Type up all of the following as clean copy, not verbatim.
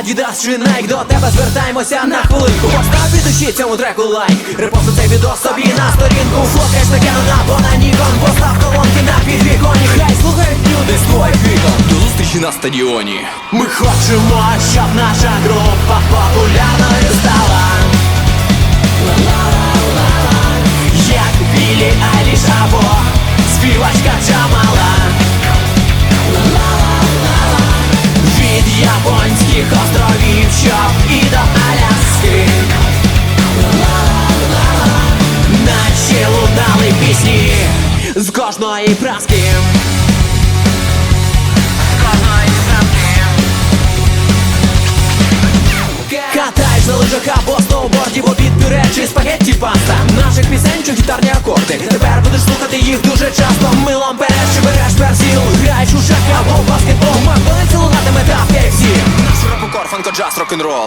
Adidas чи Nike, до тебе звертаємося на хвилинку. Постав від душі цьому треку лайк, репостни цей відос собі на сторінку. Фоткаєш на Canon або на Nikon, постав колонки на підвіконі. Хай слухають люди з твоїх вікон. До зустрічі на стадіоні. Ми хочемо, щоб наша група популярною стала, як Біллі Айліш або співачка Джамала. Від японських островів, щоб і до Аляски, наче лунали пісні з кожної праски. Катаєш на лижах або сноуборді, бо під пюре чи спагетті паста. Наших пісень чи гітарні акорди, тепер будеш слухати їх дуже часто. Милом береш чи береш персіл, граєш у шах або в баскетбол. Макдональдс лунатиме та в KFC. Наш репокор, фанко, джаз, рок-н-рол.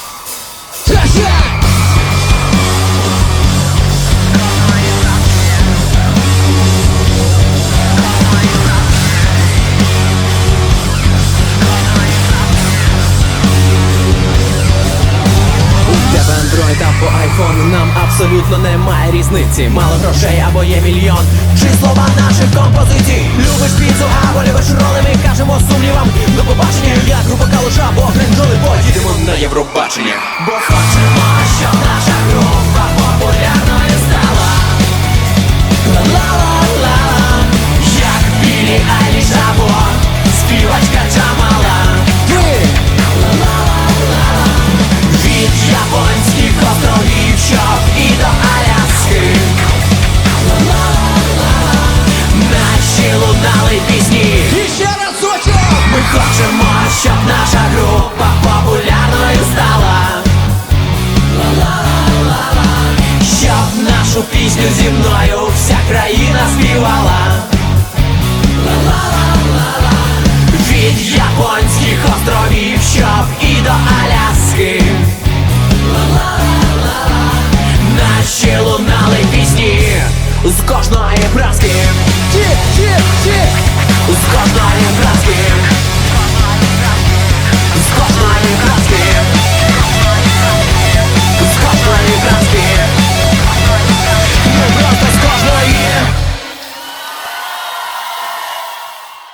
Android або iPhone, нам абсолютно немає різниці. Мало грошей або є мільйон, чи слова наших композицій. Любиш піцу або любиш роли, ми кажемо сумнівам до побачення. Як група Калуш або Гринджоли, поїдемо на Євробачення. Бо хочемо, щоб наша група популярною стала, ла-ла-ла-ла, як Біллі Айліш або співачка Джамала. Від японських островів, щоб і до Аляски, наші лунали пісні. І ще разочок! Ми хочемо, щоб наша група популярною стала, щоб нашу пісню зі мною вся країна співала. Від японських островів, щоб і до Аляски, наші лунали пісні з кожної праски, з кожної праски.